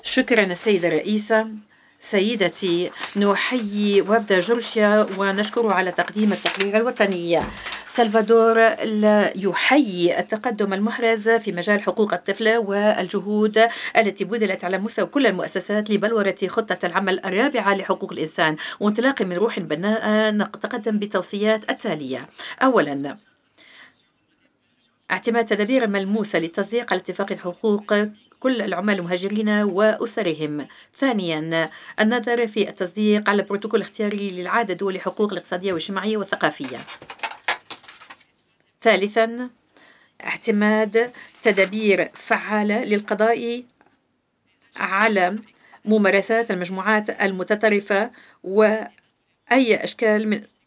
شكرا السيدة الرئيسة. سيدتي، نحيي وفد جورجيا ونشكره على تقديم التقرير الوطني. سلفادور يحيي التقدم المحرز في مجال حقوق الطفل والجهود التي بذلت على مستوى كل المؤسسات لبلورة خطة العمل الرابعة لحقوق الإنسان، وانطلاق من روح بناء نتقدم بالتوصيات التالية. أولا، اعتماد تدابير ملموسة لتصديق على اتفاق حقوق كل العمال المهاجرين وأسرهم. ثانيا، النظر في التصديق على بروتوكول اختياري للعادة دول الحقوق الاقتصادية والاجتماعية والثقافية. ثالثا، اعتماد تدابير فعالة للقضاء على ممارسات المجموعات المتطرفة وأي أشكال من